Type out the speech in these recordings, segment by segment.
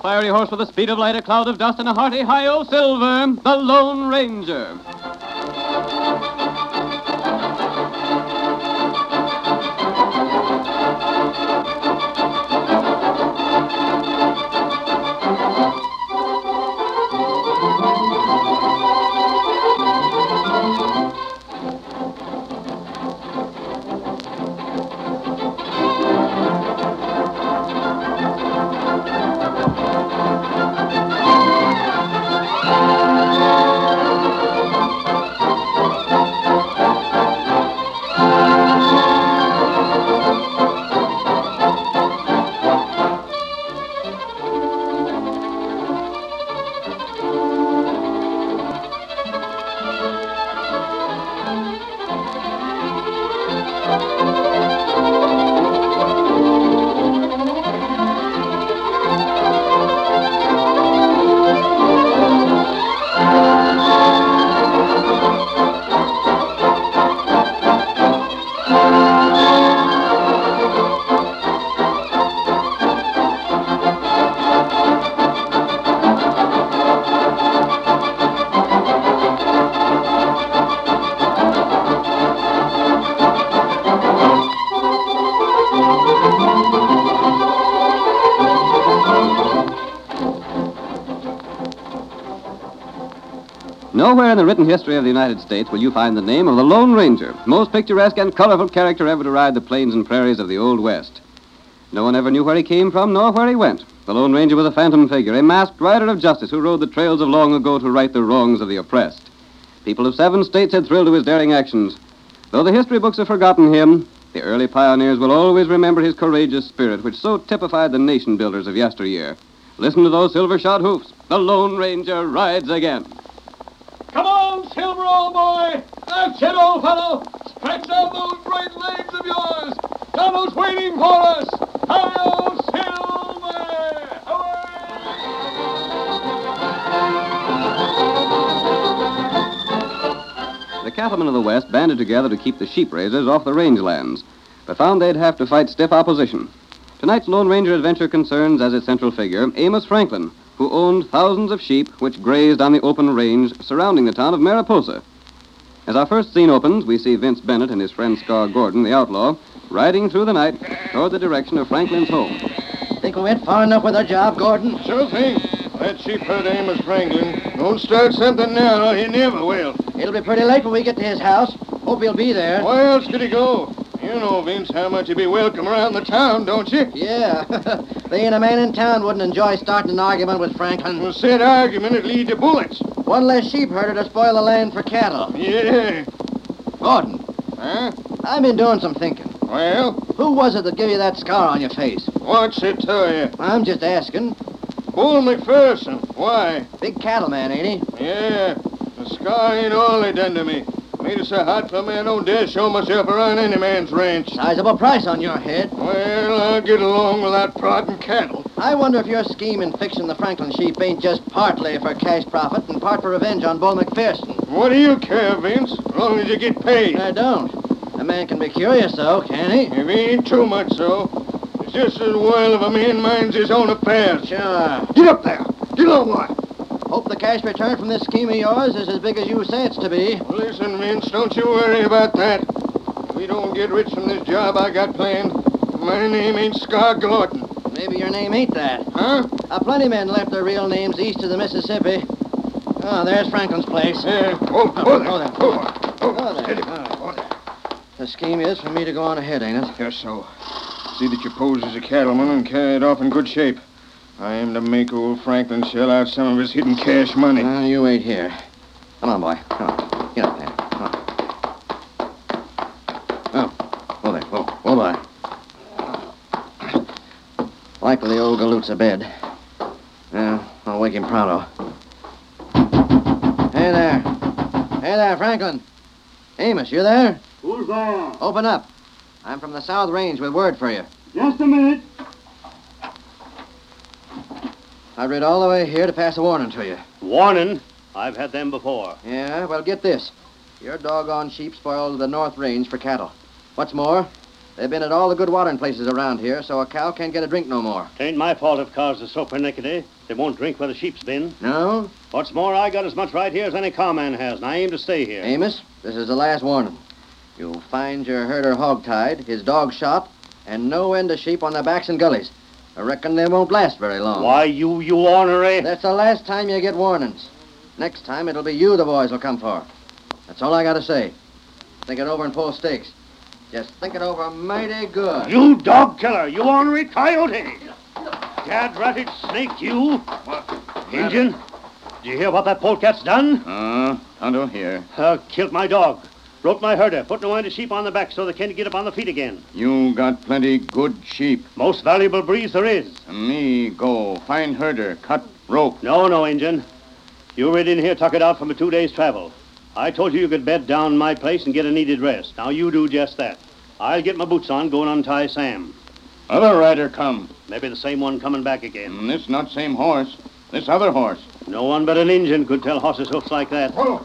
fiery horse with the speed of light, a cloud of dust, and a hearty hi-yo silver, the Lone Ranger. Nowhere in the written history of the United States will you find the name of the Lone Ranger, most picturesque and colorful character ever to ride the plains and prairies of the Old West. No one ever knew where he came from nor where he went. The Lone Ranger was a phantom figure, a masked rider of justice who rode the trails of long ago to right the wrongs of the oppressed. People of 7 states had thrilled to his daring actions. Though the history books have forgotten him, the early pioneers will always remember his courageous spirit, which so typified the nation builders of yesteryear. Listen to those silver-shod hoofs. The Lone Ranger rides again. Come on, Silver, old boy! That's it, old fellow! Stretch out those great legs of yours! Donald's waiting for us! Hi-yo, Silver! The cattlemen of the West banded together to keep the sheep raisers off the rangelands, but found they'd have to fight stiff opposition. Tonight's Lone Ranger adventure concerns as its central figure Amos Franklin, who owned thousands of sheep which grazed on the open range surrounding the town of Mariposa. As our first scene opens, we see Vince Bennett and his friend Scar Gordon, the outlaw, riding through the night toward the direction of Franklin's home. Think we went far enough with our job, Gordon? Sure thing. That sheep herd Amos Franklin don't start something now, or he never will. It'll be pretty late when we get to his house. Hope he'll be there. Where else could he go? You know, Vince, how much he'd be welcome around the town, don't you? Yeah. There ain't a man in town wouldn't enjoy starting an argument with Franklin. Well, said argument would lead to bullets. One less sheep herder to spoil the land for cattle. Yeah. Gordon. Huh? I've been doing some thinking. Well? Who was it that gave you that scar on your face? What's it to you? I'm just asking. Bull McPherson. Why? Big cattleman, ain't he? Yeah. The scar ain't all he done to me. Made it so hot for me I don't dare show myself around any man's ranch. Sizable price on your head. Well, I'll get along without prodding cattle. I wonder if your scheme in fixing the Franklin sheep ain't just partly for cash profit and part for revenge on Bull McPherson. What do you care, Vince? As long as you get paid. I don't. A man can be curious, though, can't he? If he ain't too much so. It's just as well if a man minds his own affairs. Sure. Get up there. Get on, boy. Hope the cash return from this scheme of yours is as big as you say it's to be. Listen, Vince, don't you worry about that. If we don't get rich from this job I got planned, my name ain't Scar Gordon. Maybe your name ain't that. Huh? Plenty men left their real names east of the Mississippi. Oh, there's Franklin's place. Yeah. Oh, there. Oh, there. Steady. Oh, there. The scheme is for me to go on ahead, ain't it? Yes, so. See that you pose as a cattleman and carry it off in good shape. I aim to make old Franklin shell out some of his hidden cash money. You wait here. Come on, boy. Come on. Get up there. Come on. Oh, there. Whoa, boy. Likely the old galoot's abed. Yeah, I'll wake him pronto. Hey there. Hey there, Franklin. Amos, you there? Who's there? Open up. I'm from the South Range with word for you. Just a minute. I rid all the way here to pass a warning to you. Warning? I've had them before. Yeah, well, get this. Your doggone sheep spoiled the North Range for cattle. What's more, They've been at all the good watering places around here, so a cow can't get a drink no more. Tain't my fault if cows are so pernickety. They won't drink where the sheep's been. No? What's more, I got as much right here as any cowman has, and I aim to stay here. Amos, this is the last warning. You'll find your herder hog-tied, his dog shot, and no end of sheep on their backs and gullies. I reckon they won't last very long. Why, you ornery... That's the last time you get warnings. Next time, it'll be you the boys will come for. That's all I gotta say. Think it over and pull stakes. Just think it over mighty good. You dog killer! You ornery coyote! Gad-ratted snake, you! What? Injun, did you hear what that polecat's done? Tonto, here. Killed my dog. Broke my herder. Put no end of sheep on the back so they can't get up on the feet again. You got plenty good sheep. Most valuable breeds there is. Me go. Find herder. Cut rope. No, Injun. You rid in here, tuck it out from a 2 days' travel. I told you could bed down my place and get a needed rest. Now you do just that. I'll get my boots on, go and untie Sam. Other rider come. Maybe the same one coming back again. This not same horse. This other horse. No one but an Injun could tell horses' hoofs like that. Hold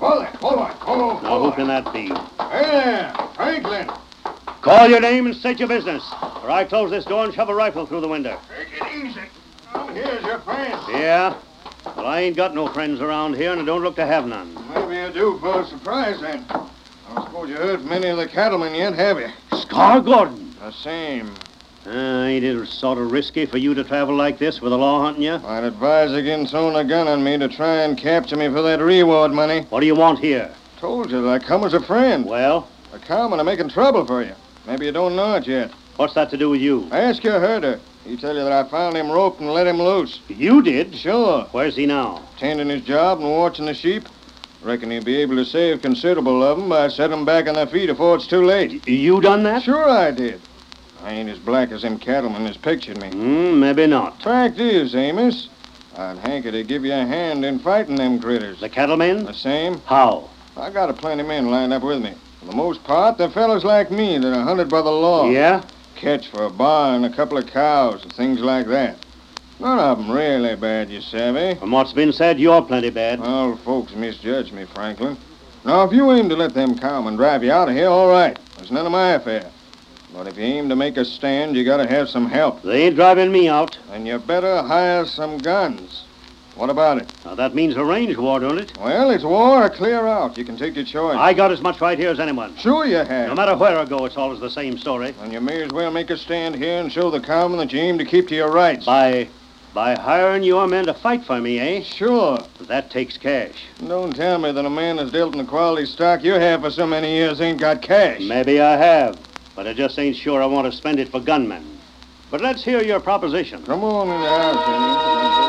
on. Now who can that be? There, Franklin. Call your name and state your business, or I close this door and shove a rifle through the window. Take it easy. Here's your friend. Yeah? Well, I ain't got no friends around here, and I don't look to have none. Maybe you do for a surprise, then. I don't suppose you heard from any of the cattlemen yet, have you? Scar Gordon! The same. Ain't it sort of risky for you to travel like this with the law hunting you? I'd advise against owning a gun on me to try and capture me for that reward money. What do you want here? Told you that I come as a friend. Well, The cowmen are making trouble for you. Maybe you don't know it yet. what's that to do with you? Ask your herder. He tell you that I found him roped and let him loose. You did? Sure. Where's he now? Tending his job and watching the sheep. Reckon he'll be able to save considerable of them by setting them back on their feet before it's too late. You done that? Sure I did. I ain't as black as them cattlemen has pictured me. Maybe not. Fact is, Amos, I'd hanker to give you a hand in fighting them critters. The cattlemen? The same. How? I got a plenty of men lined up with me. For the most part, they're fellas like me that are hunted by the law. Yeah? Catch for a barn, a couple of cows, and things like that. None of them really bad, you savvy. From what's been said, you're plenty bad. All folks misjudge me, Franklin. Now, if you aim to let them cowmen drive you out of here, all right. It's none of my affair. But if you aim to make a stand, you gotta have some help. They ain't driving me out. And you better hire some guns. What about it? Now, that means a range war, don't it? Well, it's war or clear out. You can take your choice. I got as much right here as anyone. Sure you have. No matter where I go, it's always the same story. And you may as well make a stand here and show the cowmen that you aim to keep to your rights. By hiring your men to fight for me, eh? Sure. That takes cash. Don't tell me that a man that's dealt in the quality stock you have for so many years ain't got cash. Maybe I have, but I just ain't sure I want to spend it for gunmen. But let's hear your proposition. Come on in the house, Indian.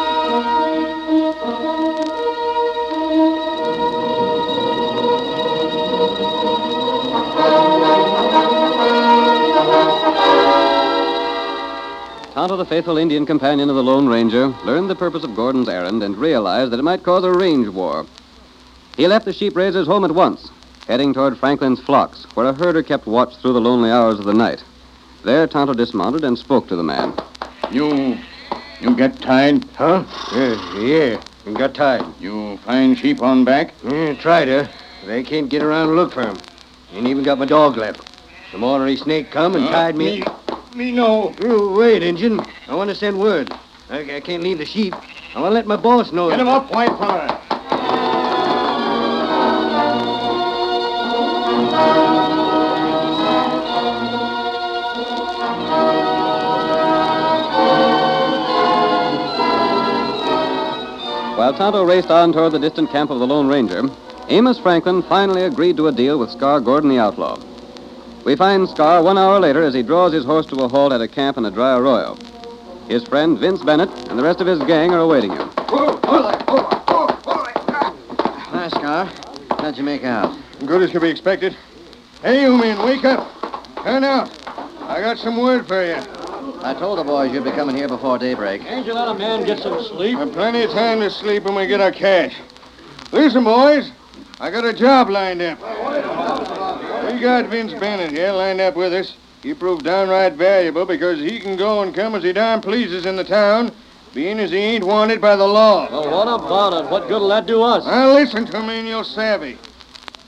Tonto, the faithful Indian companion of the Lone Ranger, learned the purpose of Gordon's errand and realized that it might cause a range war. He left the sheep raiser's home at once, heading toward Franklin's flocks, where a herder kept watch through the lonely hours of the night. There, Tonto dismounted and spoke to the man. You get tied? Huh? Yeah. Got tied. You find sheep on back? Tried to. They can't get around and look for him. Ain't even got my dog left. Some ornery snake come and tied me. Me no. Oh, wait, Injun. I want to send word. I can't leave the sheep. I want to let my boss know. Get him up, white fella. While Tonto raced on toward the distant camp of the Lone Ranger, Amos Franklin finally agreed to a deal with Scar Gordon the outlaw. We find Scar 1 hour later as he draws his horse to a halt at a camp in a dry arroyo. His friend Vince Bennett and the rest of his gang are awaiting him. Hi, Scar. How'd you make out? Good as could be expected. Hey, you men, wake up. Turn out. I got some word for you. I told the boys you'd be coming here before daybreak. Can't you let a man get some sleep? We've plenty of time to sleep when we get our cash. Listen, boys. I got a job lined up. We got Vince Bennett here lined up with us. He proved downright valuable because he can go and come as he darn pleases in the town, being as he ain't wanted by the law. Well, what about it? What good'll that do us? Now, listen to me and you'll savvy.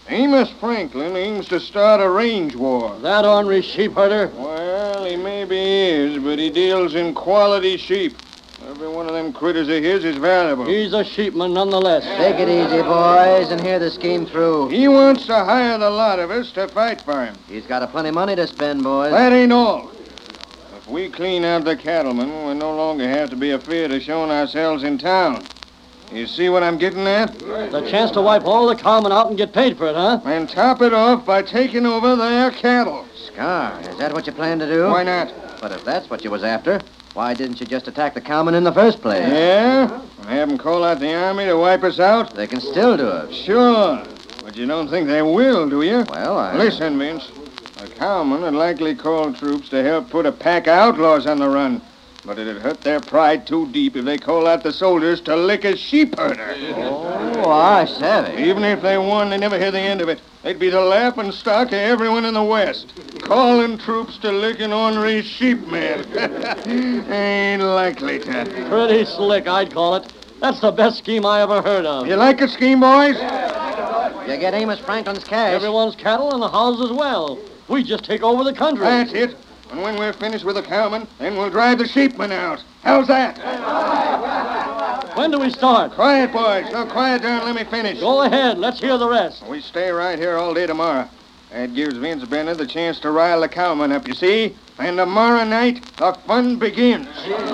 Amos Franklin aims to start a range war. That ornery sheep herder? Well, he maybe is, but he deals in quality sheep. Every one of them critters of his is valuable. He's a sheepman nonetheless. Take it easy, boys, and hear the scheme through. He wants to hire the lot of us to fight for him. He's got a plenty of money to spend, boys. That ain't all. If we clean out the cattlemen, we no longer have to be afraid of showing ourselves in town. You see what I'm getting at? The chance to wipe all the cowmen out and get paid for it, huh? And top it off by taking over their cattle. Scar, is that what you plan to do? Why not? But if that's what you was after, why didn't you just attack the cowmen in the first place? Yeah? And have them call out the army to wipe us out? They can still do it. Sure. But you don't think they will, do you? Well, Listen, Vince. The cowmen would likely call troops to help put a pack of outlaws on the run. But it'd hurt their pride too deep if they call out the soldiers to lick a sheep herder. Oh, I savvy. Even if they won, they never hear the end of it. They'd be the laughing stock of everyone in the West. Calling troops to lick an ornery sheep man. Ain't likely to. Pretty slick, I'd call it. That's the best scheme I ever heard of. You like a scheme, boys? You get Amos Franklin's cash. Everyone's cattle and the houses as well. We just take over the country. That's it. And when we're finished with the cowmen, then we'll drive the sheepmen out. How's that? When do we start? Quiet, boys. No, quiet down and let me finish. Go ahead. Let's hear the rest. We stay right here all day tomorrow. That gives Vince Bennett the chance to rile the cowmen up, you see? And tomorrow night, the fun begins.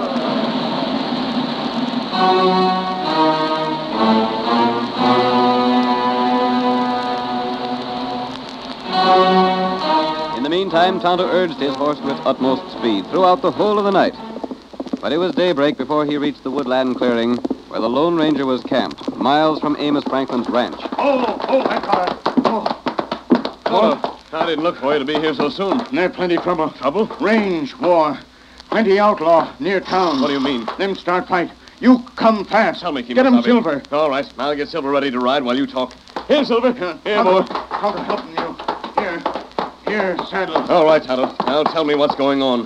In the meantime, Tonto urged his horse with utmost speed throughout the whole of the night. But it was daybreak before he reached the woodland clearing where the Lone Ranger was camped, miles from Amos Franklin's ranch. That car. I didn't look for you to be here so soon. There's plenty trouble. Trouble? Range war. Plenty outlaw near town. What do you mean? Them start fight. You come fast. Tell me, Kemo Get him Sabe. Silver. All right. I'll get Silver ready to ride while you talk. Here, Silver. Here, boy. How to helping you? Here, saddle. All right, Tonto. Now tell me what's going on.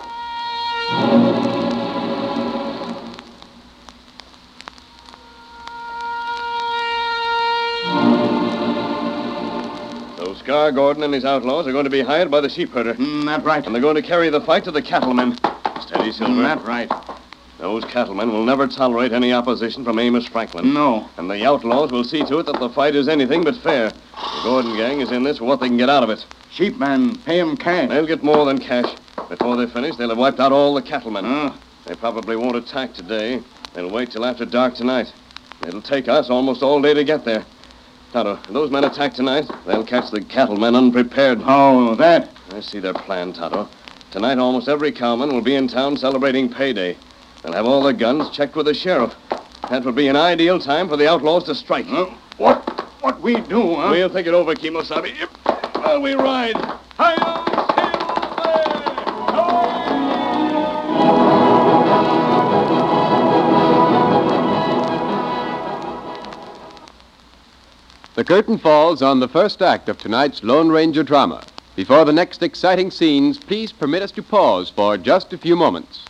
So Scar Gordon and his outlaws are going to be hired by the sheep herder. That's right. And they're going to carry the fight to the cattlemen. Steady, Silver. That's right. Those cattlemen will never tolerate any opposition from Amos Franklin. No. And the outlaws will see to it that the fight is anything but fair. The Gordon gang is in this for what they can get out of it. Sheepman, pay him cash. They'll get more than cash. Before they finish, they'll have wiped out all the cattlemen. They probably won't attack today. They'll wait till after dark tonight. It'll take us almost all day to get there. Tonto, if those men attack tonight, they'll catch the cattlemen unprepared. Oh, that? I see their plan, Tonto. Tonight, almost every cowman will be in town celebrating payday. They'll have all their guns checked with the sheriff. That would be an ideal time for the outlaws to strike. What we do, huh? We'll think it over, Kemo Sabe. While we ride. Hi-yo, The curtain falls on the first act of tonight's Lone Ranger drama. Before the next exciting scenes, please permit us to pause for just a few moments.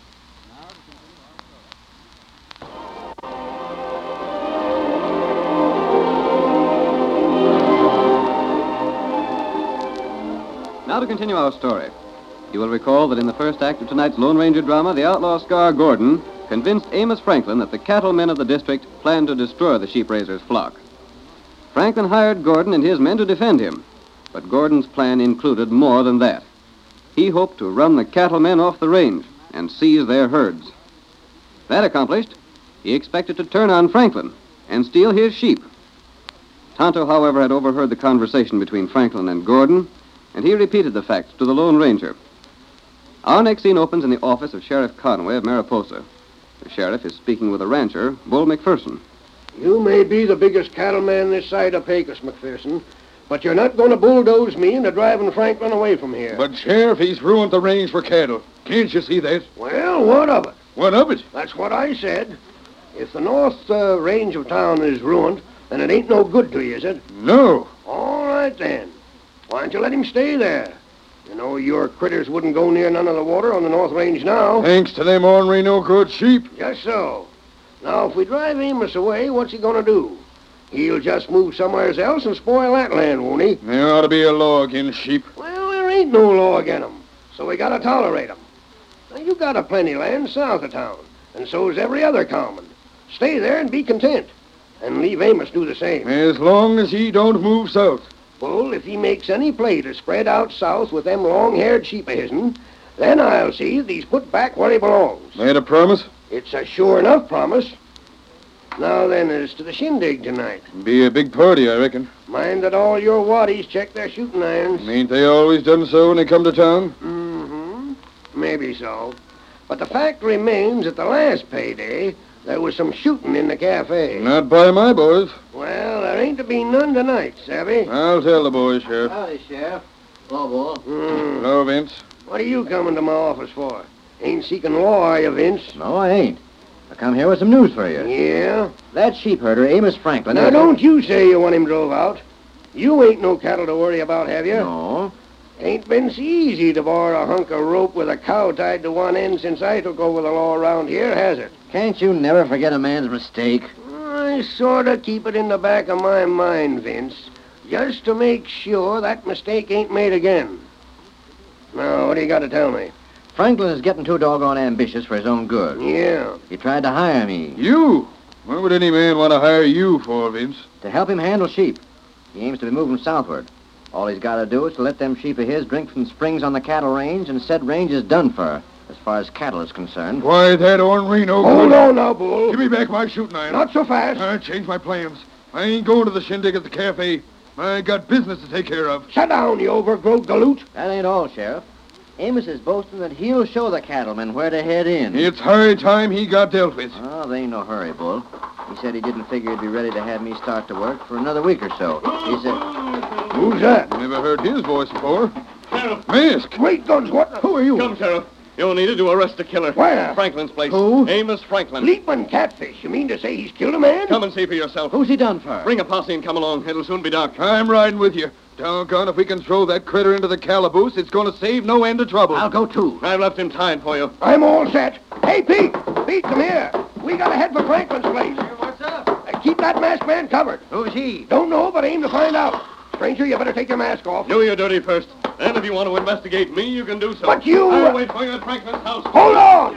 Now to continue our story. You will recall that in the first act of tonight's Lone Ranger drama, the outlaw Scar Gordon convinced Amos Franklin that the cattlemen of the district planned to destroy the sheep raiser's flock. Franklin hired Gordon and his men to defend him, but Gordon's plan included more than that. He hoped to run the cattlemen off the range and seize their herds. That accomplished, he expected to turn on Franklin and steal his sheep. Tonto, however, had overheard the conversation between Franklin and Gordon, and he repeated the facts to the Lone Ranger. Our next scene opens in the office of Sheriff Conway of Mariposa. The sheriff is speaking with a rancher, Bull McPherson. You may be the biggest cattleman this side of Pecos, McPherson, but you're not going to bulldoze me into driving Franklin away from here. But, Sheriff, he's ruined the range for cattle. Can't you see that? Well, what of it? What of it? That's what I said. If the north range of town is ruined, then it ain't no good to you, is it? No. All right, then. Why don't you let him stay there? You know, your critters wouldn't go near none of the water on the north range now. Thanks to them ornery no-good sheep. Just so. Now, if we drive Amos away, what's he going to do? He'll just move somewhere else and spoil that land, won't he? There ought to be a law against sheep. Well, there ain't no law against 'em, so we gotta tolerate 'em. Now, you got a plenty land south of town, and so's every other cowman. Stay there and be content, and leave Amos do the same. As long as he don't move south. Bull, if he makes any play to spread out south with them long-haired sheep of his'n, then I'll see that he's put back where he belongs. Made a promise? It's a sure enough promise. Now then, as to the shindig tonight. Be a big party, I reckon. Mind that all your waddies check their shooting irons. Ain't they always done so when they come to town? Mm-hmm. Maybe so. But the fact remains that the last payday, there was some shooting in the cafe. Not by my boys. Well, there ain't to be none tonight, savvy? I'll tell the boys, Sheriff. Howdy, Sheriff. Hello, Bull. Hello, Vince. What are you coming to my office for? Ain't seeking law, are you, Vince? No, I ain't. I come here with some news for you. Yeah? That sheep herder, Amos Franklin... Now, don't you say you want him drove out. You ain't no cattle to worry about, have you? No. Ain't been so easy to borrow a hunk of rope with a cow tied to one end since I took over the law around here, has it? Can't you never forget a man's mistake? I sort of keep it in the back of my mind, Vince, just to make sure that mistake ain't made again. Now, what do you got to tell me? Franklin is getting too doggone ambitious for his own good. Yeah. He tried to hire me. You? What would any man want to hire you for, Vince? To help him handle sheep. He aims to be moving southward. All he's got to do is to let them sheep of his drink from springs on the cattle range, and said range is done for, as far as cattle is concerned. Why, that ornery no good. Hold on now, Bull. Give me back my shooting iron. Not so fast. I changed my plans. I ain't going to the shindig at the cafe. I got business to take care of. Sit down, you overgrown galoot. That ain't all, Sheriff. Amos is boasting that he'll show the cattlemen where to head in. It's high time he got dealt with. Oh, they ain't no hurry, Bull. He said he didn't figure he'd be ready to have me start to work for another week or so. He said... Who's that? Never heard his voice before. Sheriff. Mask. Great guns, what? Who are you? Come, Sheriff. You'll need it to arrest the killer. Where? Franklin's place. Who? Amos Franklin. Leaping catfish. You mean to say he's killed a man? Come and see for yourself. Who's he done for? Bring a posse and come along. It'll soon be dark. I'm riding with you. Doggone, if we can throw that critter into the calaboose, it's going to save no end of trouble. I'll go too. I've left him tied for you. I'm all set. Hey, Pete! Pete, come here. We gotta head for Franklin's place. What's up? Keep that masked man covered. Who's he? Don't know, but aim to find out. Stranger, you better take your mask off. Do your duty first. Then if you want to investigate me, you can do so. But you... I'll wait for you at Franklin's house. Hold on!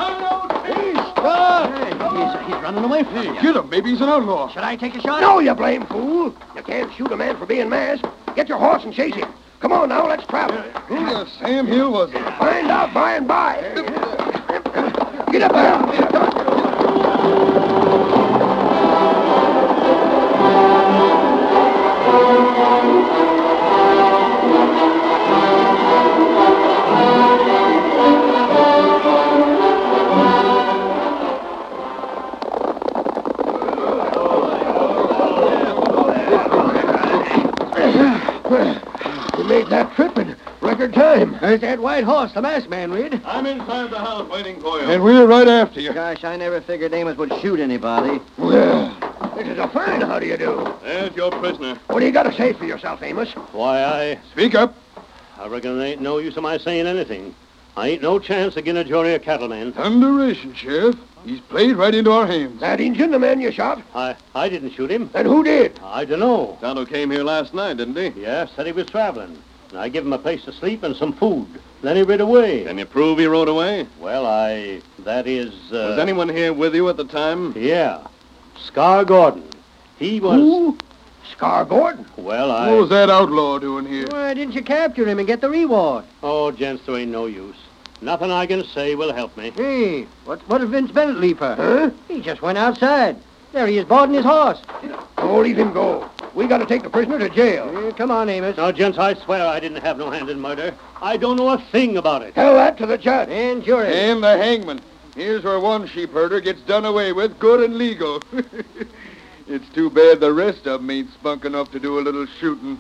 He's running away from you. Get him. Maybe he's an outlaw. Should I take a shot? No, you blame fool. You can't shoot a man for being masked. Get your horse and chase him. Come on now, let's travel. Who the Sam Hill was it? Find out by and by. Get up there. You made that trip in record time. There's that white horse, the masked man, Reed. I'm inside the house waiting for you. And we're right after you. Gosh, I never figured Amos would shoot anybody. Well, this is a fine how do you do. There's your prisoner. What do you got to say for yourself, Amos? Why, Speak up. I reckon there ain't no use of my saying anything. I ain't no chance agin a jury of cattlemen. Thunderation, Sheriff. He's played right into our hands. That Injun, the man you shot? I didn't shoot him. Then who did? I dunno. Tonto came here last night, didn't he? Yeah, said he was traveling. And I give him a place to sleep and some food. Then he rid away. Can you prove he rode away? Well, that is, Was anyone here with you at the time? Yeah. Scar Gordon. He was... Who? Scar Gordon. Well, What was that outlaw doing here? Why didn't you capture him and get the reward? Oh, gents, there ain't no use. Nothing I can say will help me. Hey, what did Vince Bennett leave for? Huh? He just went outside. There he is, boarding his horse. Oh, leave him go. We got to take the prisoner to jail. Come on, Amos. Now, gents, I swear I didn't have no hand in murder. I don't know a thing about it. Tell that to the judge. And jury. And the hangman. Here's where one sheep herder gets done away with, good and legal. It's too bad the rest of 'em ain't spunk enough to do a little shooting.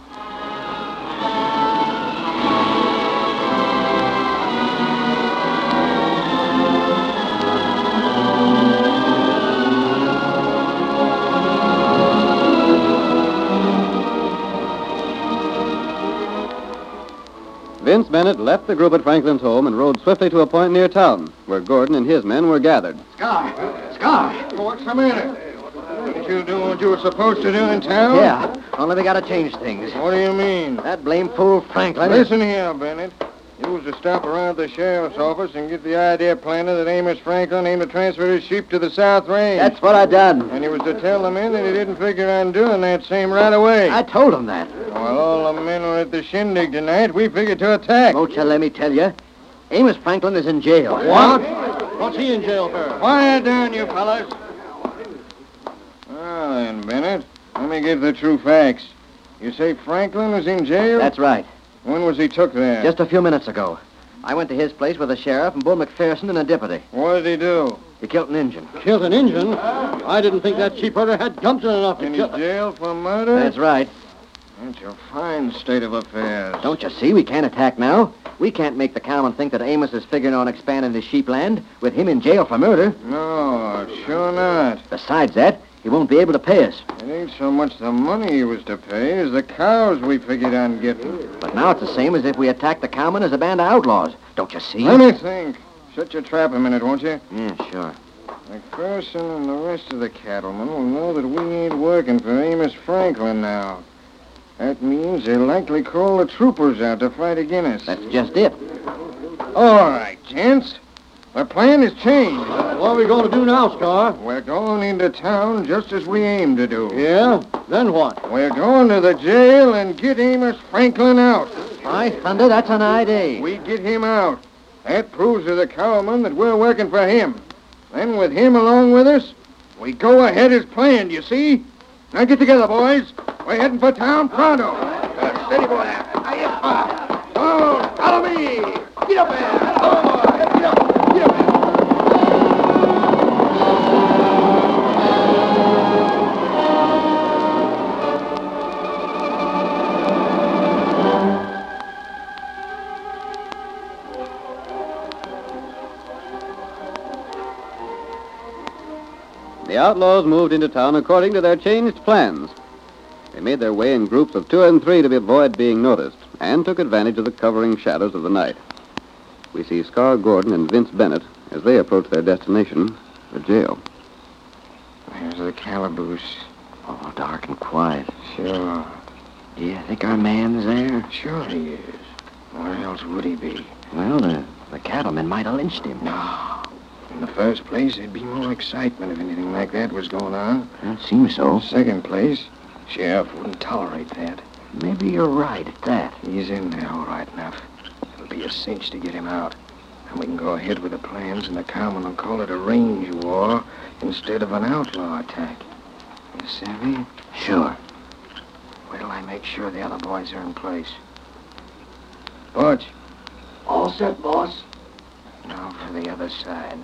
Vince Bennett left the group at Franklin's home and rode swiftly to a point near town, where Gordon and his men were gathered. Scar! What's the matter? Didn't you do what you were supposed to do in town? Yeah, only we gotta change things. What do you mean? That blame fool Franklin. Listen here, Bennett. You was to stop around at the sheriff's office and get the idea planted that Amos Franklin aimed to transfer his sheep to the South Range. That's what I done. And he was to tell the men that he didn't figure on doing that same right away. I told him that. While all the men were at the shindig tonight, we figured to attack. Won't you let me tell you? Amos Franklin is in jail. What? What's he in jail for? Quiet down, you fellas. Well then, Bennett, let me give the true facts. You say Franklin was in jail? That's right. When was he took there? Just a few minutes ago. I went to his place with the sheriff and Bull McPherson and a deputy. What did he do? He killed an Injun. Killed an Injun? I didn't think that sheep herder had gumption enough to In kill... jail for murder? That's right. That's a fine state of affairs. Don't you see? We can't attack now. We can't make the cowman think that Amos is figuring on expanding his sheep land with him in jail for murder. No, sure not. Besides that, he won't be able to pay us. It ain't so much the money he was to pay as the cows we figured on getting. But now it's the same as if we attacked the cowman as a band of outlaws. Don't you see? Let me think. Shut your trap a minute, won't you? Yeah, sure. McPherson and the rest of the cattlemen will know that we ain't working for Amos Franklin now. That means they'll likely call the troopers out to fight against us. That's just it. All right, gents. The plan has changed. What are we going to do now, Scar? We're going into town just as we aimed to do. Yeah? Then what? We're going to the jail and get Amos Franklin out. By thunder, that's an idea. We get him out. That proves to the cowman that we're working for him. Then with him along with us, we go ahead as planned, you see? Now get together, boys. We're heading for town pronto. Steady, boy. Oh, follow me. Get up there. Oh, boy. Get up. Get up there. The outlaws moved into town according to their changed plans. They made their way in groups of 2 and 3 to avoid being noticed, and took advantage of the covering shadows of the night. We see Scar Gordon and Vince Bennett as they approach their destination, the jail. There's the calaboose. Oh, dark and quiet. Sure. Do you think our man's there? Sure he is. Where else would he be? Well, the cattlemen might have lynched him. No. In the first place, there'd be more excitement if anything like that was going on. It seems so. Second place, sheriff wouldn't tolerate that. Maybe you're right at that. He's in there all right enough. It'll be a cinch to get him out. And we can go ahead with the plans, and the cowman will call it a range war instead of an outlaw attack. You savvy? Sure. Wait till I make sure the other boys are in place. Butch. All set, boss. Now for the other side.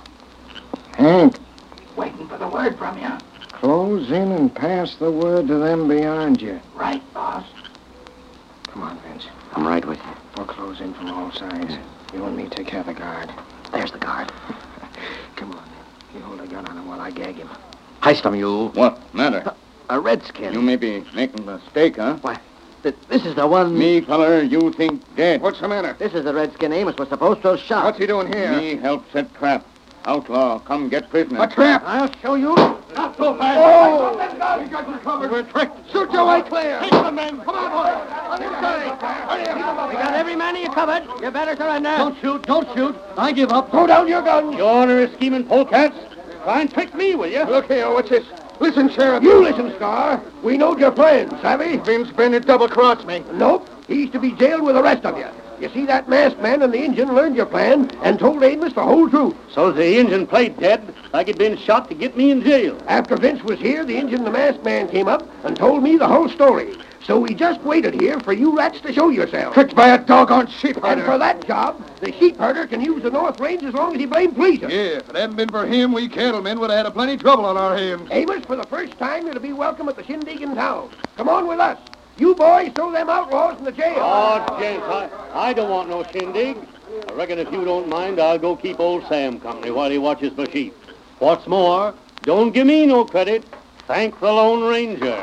Hank, Waiting for the word from you. close in and pass the word to them beyond you. Right, boss. Come on, Vince. I'm right with you. We'll close in from all sides. You and me take care of the guard. There's the guard. Come on. You hold a gun on him while I gag him. Heist him, you. What matter? A redskin. You may be making a mistake, huh? Why, this is the one... Me, feller, you think dead. What's the matter? This is the redskin Amos was supposed to have shot. What's he doing here? Me help set trap. Outlaw, come get prisoner. A trap! I'll show you. Not so fast. Oh! We got you covered. We're tricked. Shoot your way clear! Take the men. Come on, boys. On this side. Hurry up. We got every man of you covered. You better surrender. Don't shoot, don't shoot. I give up. Throw down your guns. You ornery scheming polecats. Try and trick me, will you? Look here, what's this? Listen, Sheriff. You listen, Scar. We knowed your plans, savvy? Vince Bennett double-crossed me. Nope. He's to be jailed with the rest of you. You see, that masked man and the Injun learned your plan and told Amos the whole truth. So the Injun played dead, like he'd been shot to get me in jail. After Vince was here, the Injun and the masked man came up and told me the whole story. So we just waited here for you rats to show yourselves. Tricked by a doggone sheep And herder. for that job, the sheep herder can use the North Range as long as he blame pleases. Yeah, if it hadn't been for him, we cattlemen would have had plenty trouble on our hands. Amos, for the first time, you're to be welcome at the shindig in town. Come on with us. You boys throw them outlaws in the jail. Oh, gents, I don't want no shindig. I reckon if you don't mind, I'll go keep old Sam company while he watches for sheep. What's more, don't give me no credit. Thank the Lone Ranger.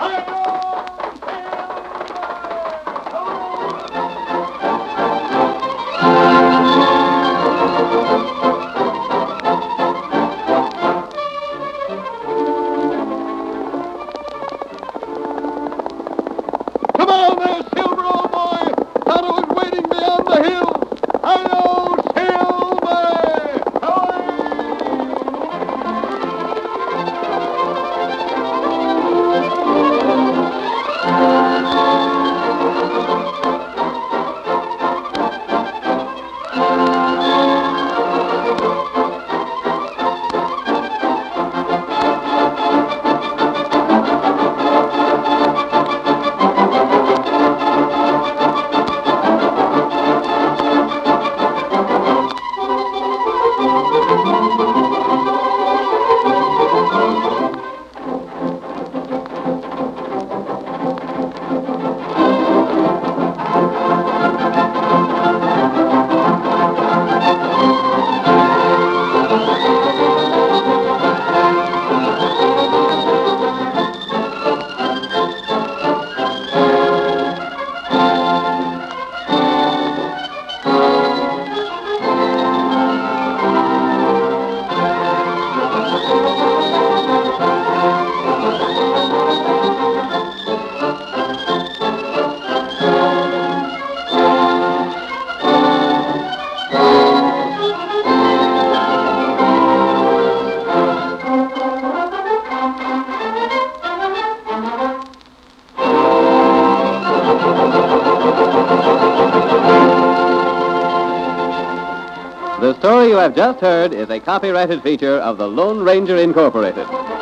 The story you have just heard is a copyrighted feature of the Lone Ranger Incorporated.